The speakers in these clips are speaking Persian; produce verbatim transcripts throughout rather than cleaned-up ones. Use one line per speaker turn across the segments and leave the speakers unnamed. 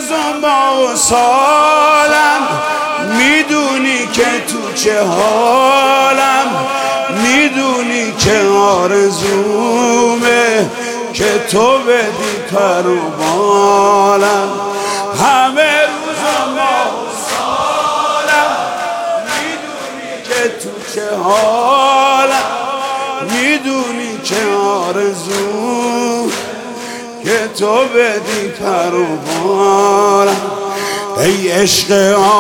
روز و ماه و سالم، میدونی که تو چه حالم، میدونی که آرزومه که تو بدی پر و بالم. همه روز و ماه و سالم، میدونی که تو چه حالم، میدونی که آرزو که تو بدی پر و بالم. ای عشق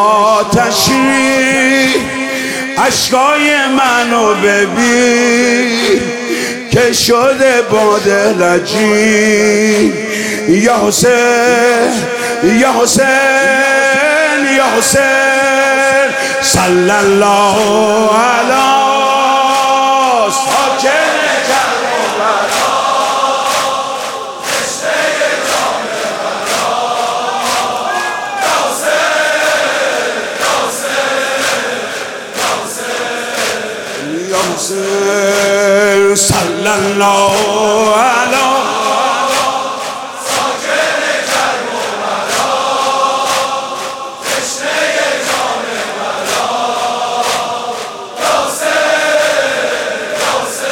آتشی عشقای منو ببین که شده باد لجین. یا حسین یا حسین یا حسین صلی الله علی ساکن کربلا، کشته جام بلا. یا حسین یا حسین یا حسین صلی الله علی ساکن کربلا، کشته جام بلا. یا حسین یا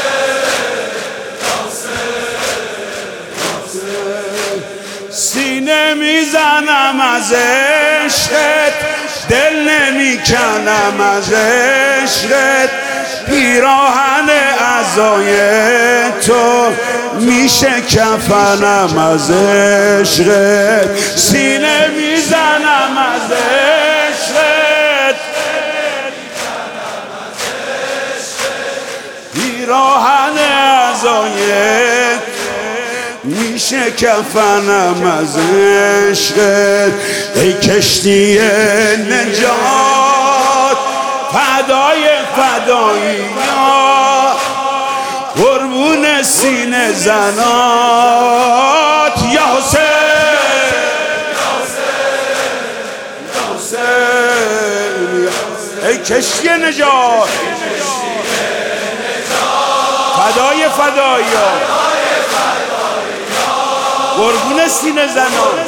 حسین. سینه میزنم از عشقت، دل نمیکنم از عشقت، پیراهن عزای تو میشه کفنم از عشقت. سینه میزنم از عشقت، پیراهن عزای میشه کفنم از عشقت. ای کشتی نجات فدای فداییات، قربون سینه زنات. یا حسین یا حسین. ای کشتی نجات فدای فداییات، قربون سینه زنات.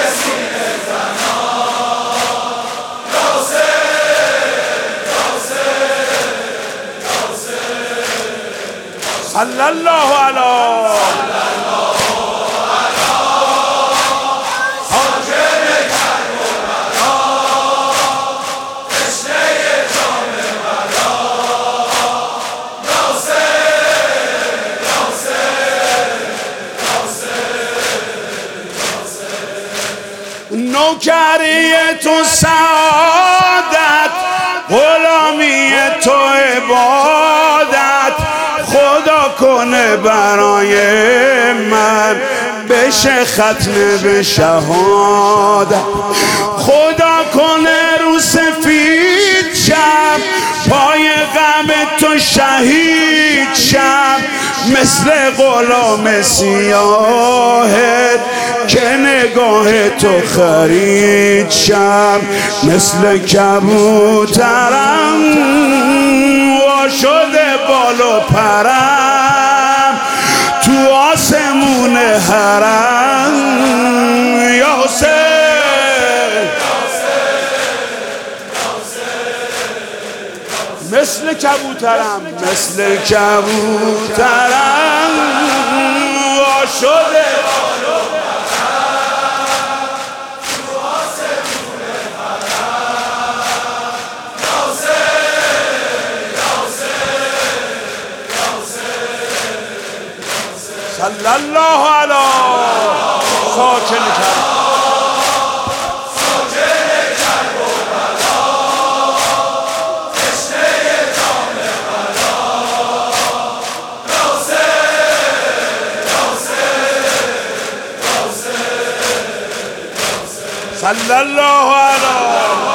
صلی الله علی ساکن کربلا، کشته جام بلا. یا حسین یا حسین. نوکری تو سعادت، غلامی تو عبادت، خدا کنه برای من بشه ختم به شهادت. خدا کنه رو سفید شم، پای غم تو شهید شم، مثل غلام سیاهت که نگاه تو خرید شم. مثل کبوترم وا شده بال و پرم تو آسمون حرم. یا حسین مثل کبوترم مثل کبوترم وا شده بال و پرم تو آسمون حرم. یا حسین صلی الله علی ساکن کربلا، ساکن کربلا، کشته جام بلا. یا حسین یا حسین صلی الله علی